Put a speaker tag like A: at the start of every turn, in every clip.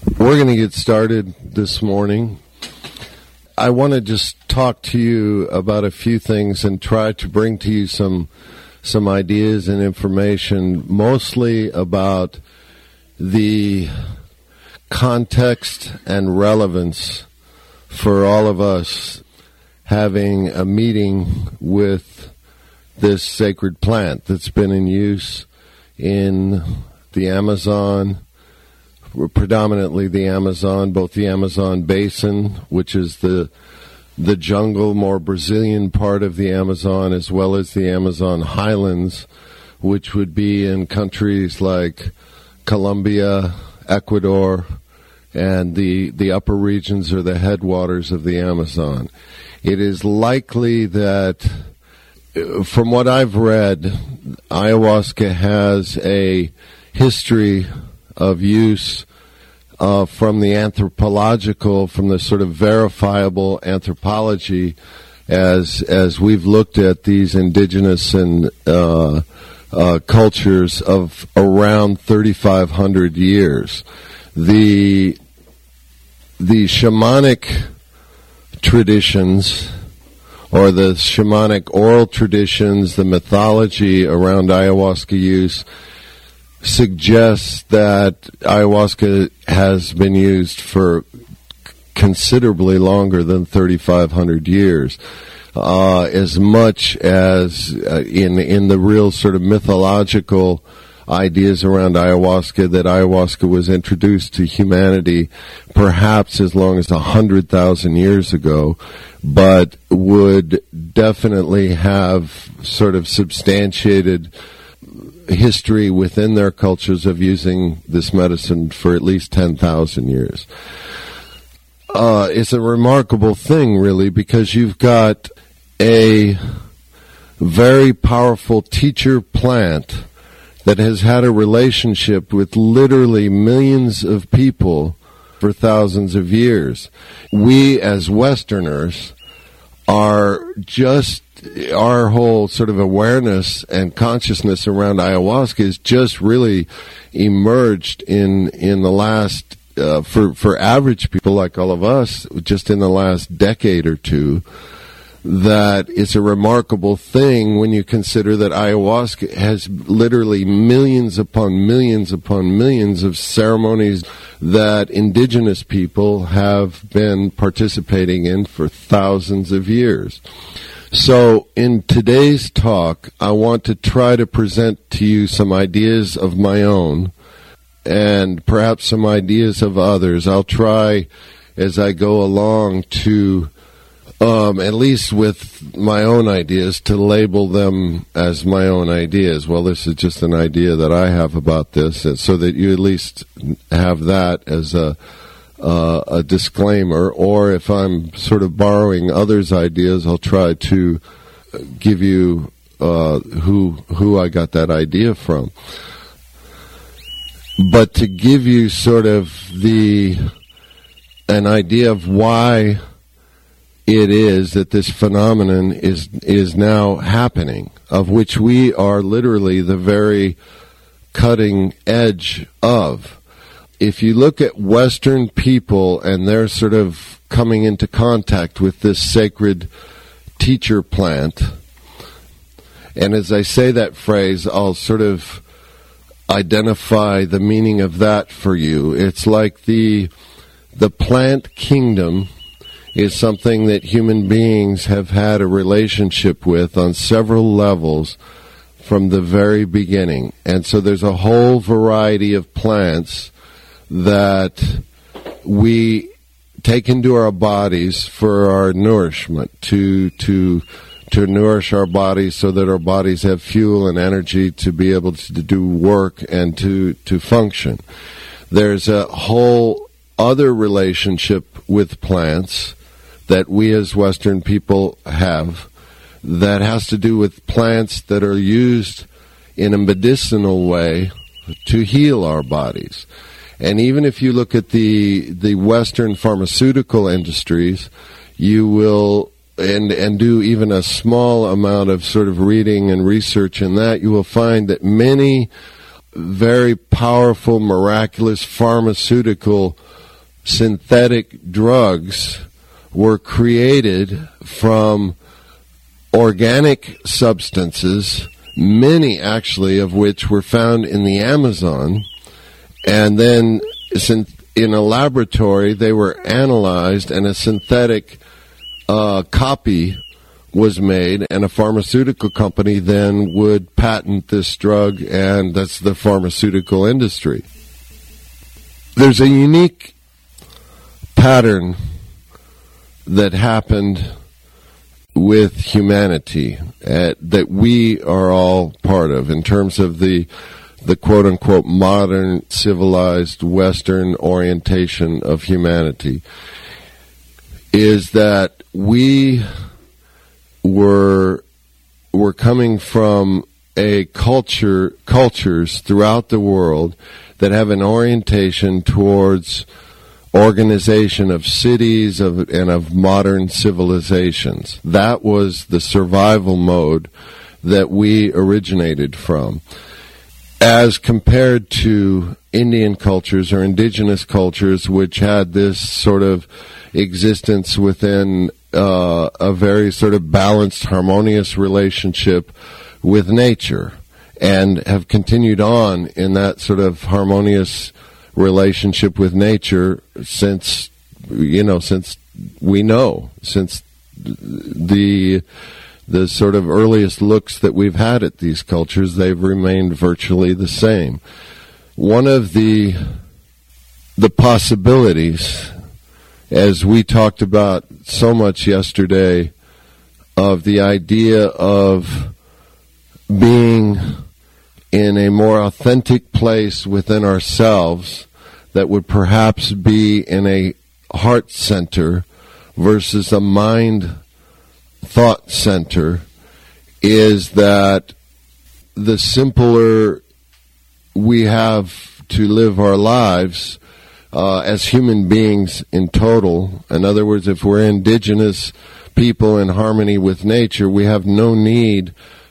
A: We're going to get started this morning. I want to just talk to you about a few things and try to bring to you some ideas and information, mostly about the context and relevance for all of us having a meeting with this sacred plant that's been in use in the Amazon, predominantly the Amazon, both the Amazon basin, which is the jungle, more Brazilian part of the Amazon, as well as the Amazon highlands, which would be in countries like Colombia, Ecuador, and the upper regions or the headwaters of the Amazon. It is likely that, from what I've read, ayahuasca has a history of use from the anthropological, from the sort of verifiable anthropology, as we've looked at these indigenous and cultures of around 3,500 years. The shamanic traditions, or the shamanic oral traditions, the mythology around ayahuasca use, suggests that ayahuasca has been used for considerably longer than 3,500 years. As much as in the real sort of mythological ideas around ayahuasca, that ayahuasca was introduced to humanity perhaps as long as 100,000 years ago, but would definitely have sort of substantiated history within their cultures of using this medicine for at least 10,000 years. It's a remarkable thing, really, because you've got a very powerful teacher plant that has had a relationship with literally millions of people for thousands of years. We, as Westerners, are just, our whole sort of awareness and consciousness around ayahuasca is just really emerged in the last, for average people like all of us, just in the last decade or two. That it's a remarkable thing when you consider that ayahuasca has literally millions upon millions upon millions of ceremonies that indigenous people have been participating in for thousands of years. So in today's talk, I want to try to present to you some ideas of my own and perhaps some ideas of others. I'll try as I go along to at least with my own ideas, to label them as my own ideas. Well, this is just an idea that I have about this, so that you at least have that as a disclaimer. Or if I'm sort of borrowing others' ideas, I'll try to give you who I got that idea from. But to give you sort of an idea of why it is that this phenomenon is now happening, of which we are literally the very cutting edge of. If you look at Western people and they're sort of coming into contact with this sacred teacher plant, and as I say that phrase, I'll sort of identify the meaning of that for you. It's like the plant kingdom is something that human beings have had a relationship with on several levels from the very beginning. And so there's a whole variety of plants that we take into our bodies for our nourishment, to nourish our bodies so that our bodies have fuel and energy to be able to do work and to function. There's a whole other relationship with plants that we as Western people have that has to do with plants that are used in a medicinal way to heal our bodies. And even if you look at the Western pharmaceutical industries, you will, and do even a small amount of sort of reading and research in that, you will find that many very powerful, miraculous pharmaceutical synthetic drugs were created from organic substances, many actually of which were found in the Amazon, and then in a laboratory they were analyzed and a synthetic copy was made, and a pharmaceutical company then would patent this drug, and that's the pharmaceutical industry. There's a unique pattern that happened with humanity that we are all part of in terms of the quote-unquote modern civilized Western orientation of humanity, is that we were coming from a cultures throughout the world that have an orientation towards organization of cities and of modern civilizations. That was the survival mode that we originated from, as compared to Indian cultures or indigenous cultures, which had this sort of existence within a very sort of balanced, harmonious relationship with nature, and have continued on in that sort of harmonious relationship with nature since the sort of earliest looks that we've had at these cultures. They've remained virtually the same. One of the possibilities, as we talked about so much yesterday, of the idea of being in a more authentic place within ourselves that would perhaps be in a heart center versus a mind thought center, is that the simpler we have to live our lives as human beings in total. In other words, if we're indigenous people in harmony with nature, we have no need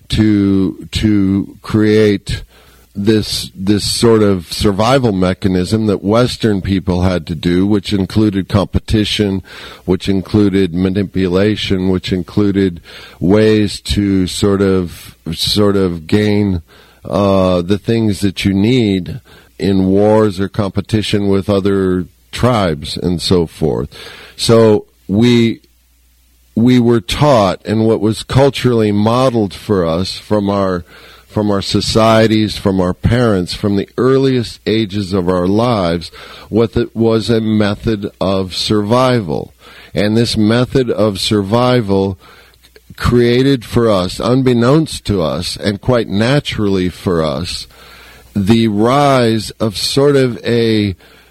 A: to create this sort of survival mechanism that Western people had to do, which included competition, which included manipulation, which included ways to sort of gain the things that you need in wars or competition with other tribes and so forth. So we were taught, and what was culturally modeled for us from our societies, from our parents, from the earliest ages of our lives, was a method of survival. And this method of survival created for us, unbeknownst to us, and quite naturally for us, the rise of sort of a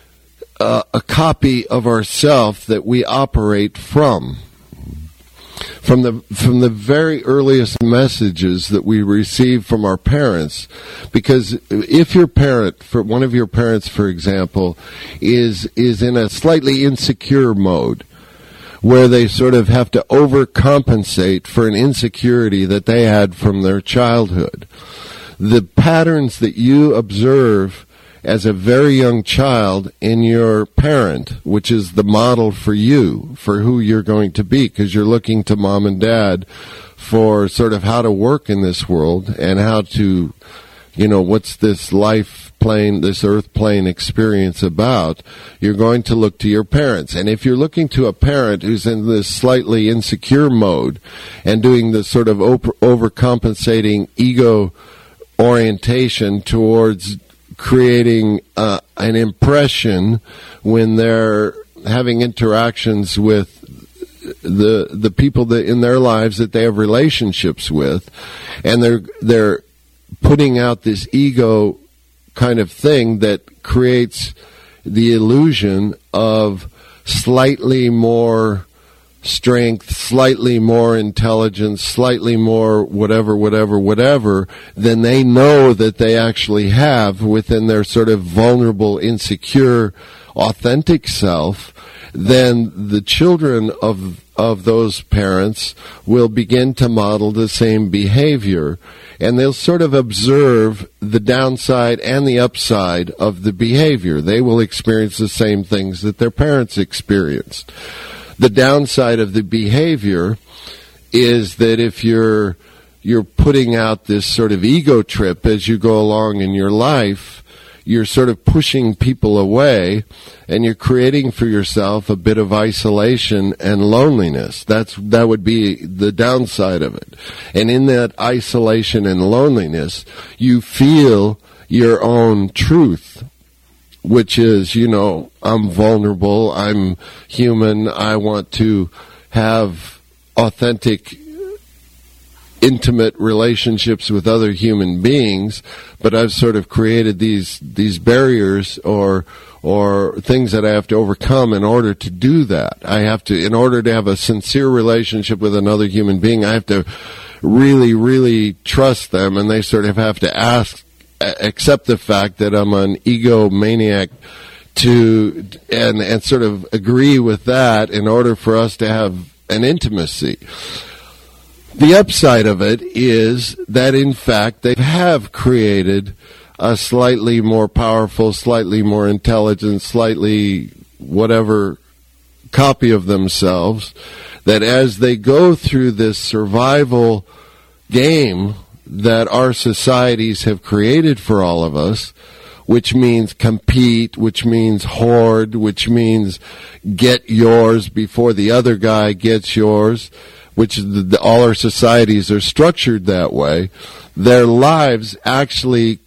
A: copy of ourself that we operate from. From the very earliest messages that we receive from our parents, because if your parent, for one of your parents, for example, is in a slightly insecure mode, where they sort of have to overcompensate for an insecurity that they had from their childhood, the patterns that you observe as a very young child in your parent, which is the model for you, for who you're going to be, because you're looking to mom and dad for sort of how to work in this world and how to, what's this life plane, this earth plane experience about. You're going to look to your parents. And if you're looking to a parent who's in this slightly insecure mode and doing this sort of overcompensating ego orientation towards creating an impression when they're having interactions with the people that in their lives that they have relationships with, and they're putting out this ego kind of thing that creates the illusion of slightly more strength, slightly more intelligence, slightly more whatever, than they know that they actually have within their sort of vulnerable, insecure, authentic self. then the children of those parents will begin to model the same behavior, and they'll sort of observe the downside and the upside of the behavior. They will experience the same things that their parents experienced. The downside of the behavior is that if you're putting out this sort of ego trip as you go along in your life, you're sort of pushing people away, and you're creating for yourself a bit of isolation and loneliness. That would be the downside of it. And in that isolation and loneliness, you feel your own truth, which is, I'm vulnerable, I'm human, I want to have authentic, intimate relationships with other human beings, but I've sort of created these barriers or things that I have to overcome in order to do that. In order to have a sincere relationship with another human being, I have to really, really trust them, and they sort of have to accept the fact that I'm an egomaniac and sort of agree with that in order for us to have an intimacy. The upside of it is that, in fact, they have created a slightly more powerful, slightly more intelligent, slightly whatever copy of themselves, that as they go through this survival game that our societies have created for all of us, which means compete, which means hoard, which means get yours before the other guy gets yours, which all our societies are structured that way, their lives actually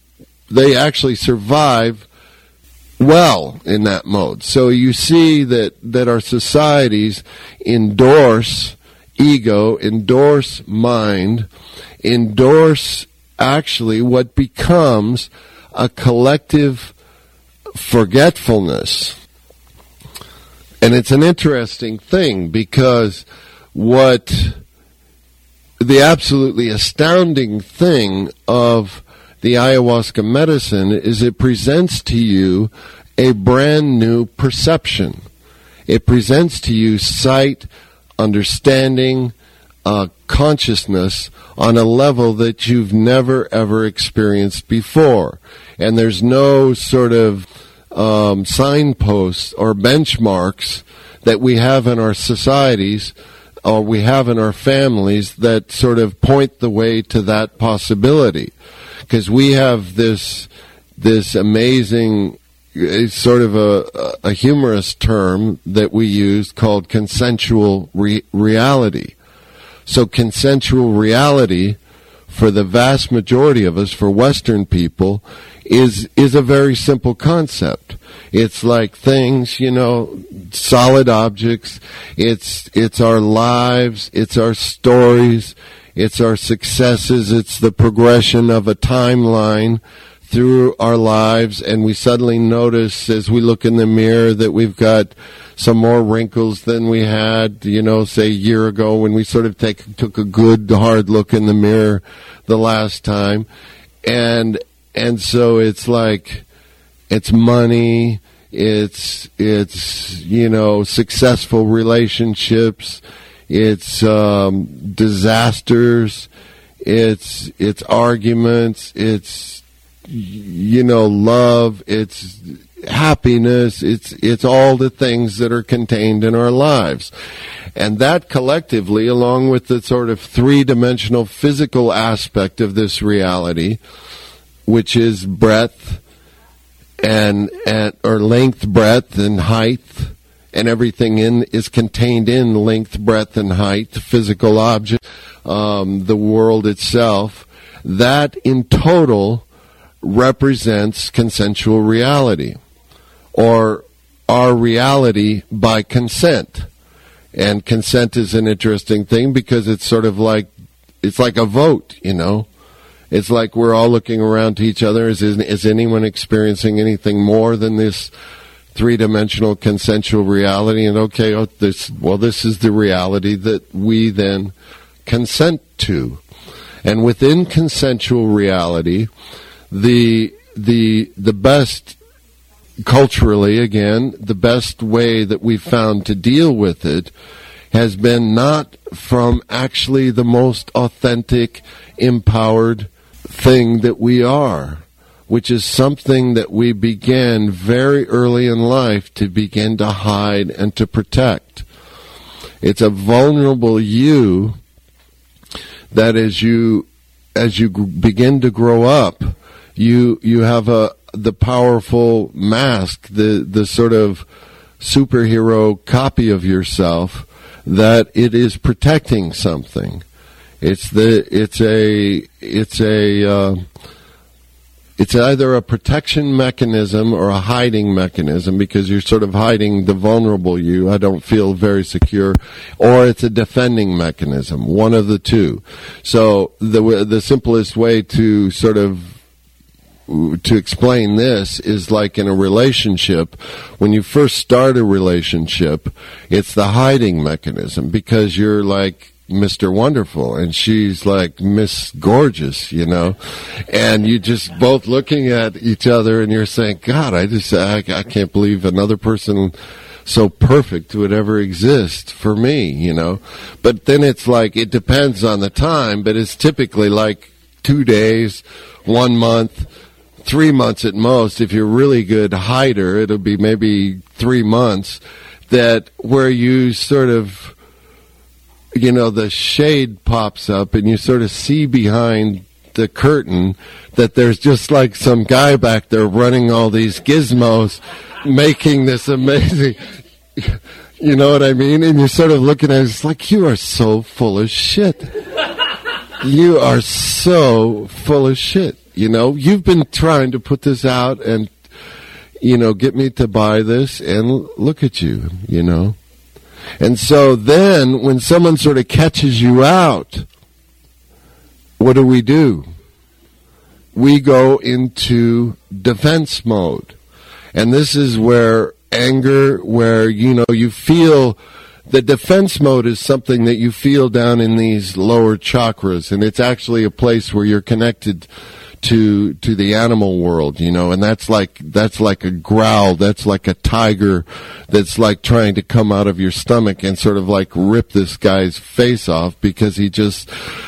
A: survive well in that mode. So you see that our societies endorse ego, endorse mind, endorse actually what becomes a collective forgetfulness. And it's an interesting thing, because what the absolutely astounding thing of the ayahuasca medicine is it presents to you a brand new perception. It presents to you sight, understanding, consciousness on a level that you've never ever experienced before. And there's no sort of signposts or benchmarks that we have in our societies or we have in our families that sort of point the way to that possibility. Because we have this amazing, it's sort of a humorous term that we use called consensual reality. So consensual reality, for the vast majority of us, for Western people, is a very simple concept. It's like things, solid objects. It's our lives. It's our stories. It's our successes. It's the progression of a timeline through our lives, and we suddenly notice as we look in the mirror that we've got some more wrinkles than we had, say a year ago when we sort of took a good hard look in the mirror the last time. And so it's like, it's money, it's successful relationships, it's disasters, it's arguments, it's love, it's happiness, it's all the things that are contained in our lives. And that collectively, along with the sort of three-dimensional physical aspect of this reality, which is breadth or length, breadth, and height, and everything is contained in length, breadth, and height, physical object, the world itself, that in total represents consensual reality, or our reality by consent. And consent is an interesting thing because it's sort of like, it's like a vote, It's like we're all looking around to each other. Is anyone experiencing anything more than this three-dimensional consensual reality? And this is the reality that we then consent to. And within consensual reality, the best culturally, again, the best way that we've found to deal with it has been not from actually the most authentic, empowered thing that we are, which is something that we began very early in life to begin to hide and to protect. It's a vulnerable you that as you begin to grow up, you have the powerful mask, the sort of superhero copy of yourself that it is protecting something. It's either a protection mechanism or a hiding mechanism, because you're sort of hiding the vulnerable you. I don't feel very secure. Or it's a defending mechanism, one of the two. So the simplest way to sort of to explain this is like in a relationship. When you first start a relationship, it's the hiding mechanism, because you're like Mr. Wonderful and she's like Miss Gorgeous, and you just both looking at each other and you're saying, God, I can't believe another person so perfect would ever exist for me, But then it's like, it depends on the time, but it's typically like 2 days, 1 month, 3 months at most. If you're a really good hider, it'll be maybe 3 months that where you sort of, the shade pops up and you sort of see behind the curtain that there's just like some guy back there running all these gizmos, making this amazing, you know what I mean? And you're sort of looking at it, it's like, you are so full of shit. You are so full of shit. You've been trying to put this out and, get me to buy this, and look at you, And so then when someone sort of catches you out, what do? We go into defense mode. And this is where anger, where, you feel the defense mode is something that you feel down in these lower chakras, and it's actually a place where you're connected to the animal world, and that's like a growl, that's like a tiger that's like trying to come out of your stomach and sort of like rip this guy's face off because he just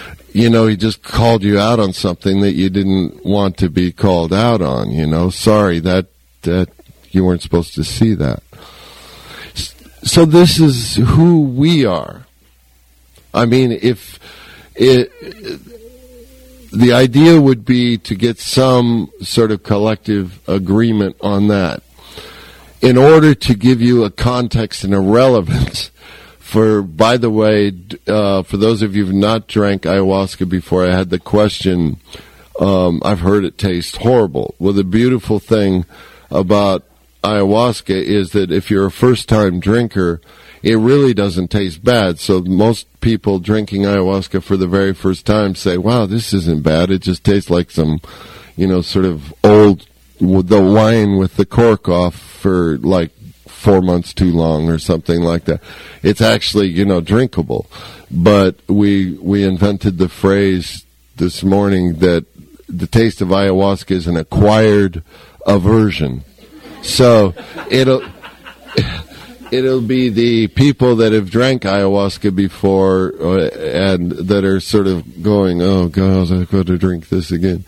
A: called you out on something that you didn't want to be called out on, sorry that you weren't supposed to see that. So this is who we are. I mean, the idea would be to get some sort of collective agreement on that. In order to give you a context and a relevance by the way, for those of you who have not drank ayahuasca before, I had the question, I've heard it tastes horrible. Well, the beautiful thing about ayahuasca is that if you're a first-time drinker, it really doesn't taste bad. So most people drinking ayahuasca for the very first time say, wow, this isn't bad. It just tastes like some, sort of old, the wine with the cork off for like 4 months too long or something like that. It's actually, drinkable. But we invented the phrase this morning that the taste of ayahuasca is an acquired aversion. So it'll be the people that have drank ayahuasca before and that are sort of going, oh God, I've got to drink this again.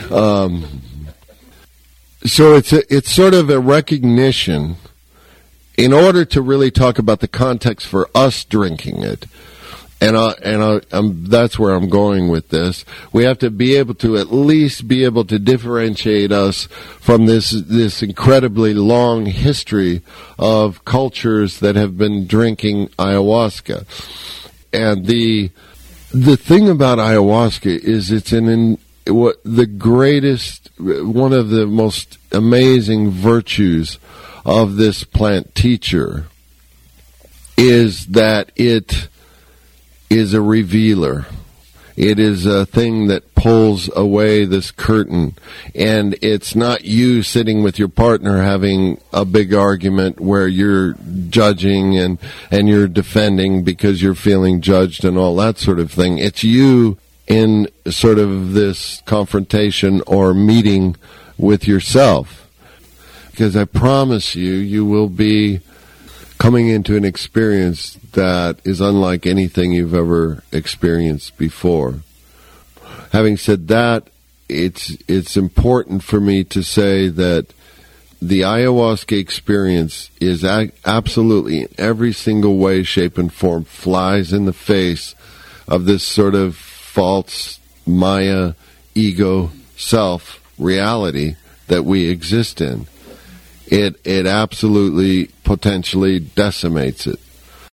A: So it's sort of a recognition. In order to really talk about the context for us drinking it, and that's where I'm going with this. We have to be able to at least be able to differentiate us from this incredibly long history of cultures that have been drinking ayahuasca. And the thing about ayahuasca is it's the greatest, one of the most amazing virtues of this plant teacher is that it is a revealer. It is a thing that pulls away this curtain. And it's not you sitting with your partner having a big argument where you're judging and you're defending because you're feeling judged and all that sort of thing. It's you in sort of this confrontation or meeting with yourself. because I promise you, you will be coming into an experience that is unlike anything you've ever experienced before. Having said that, it's important for me to say that the ayahuasca experience is absolutely, in every single way, shape, and form, flies in the face of this sort of false Maya ego self reality that we exist in. It absolutely, potentially decimates it.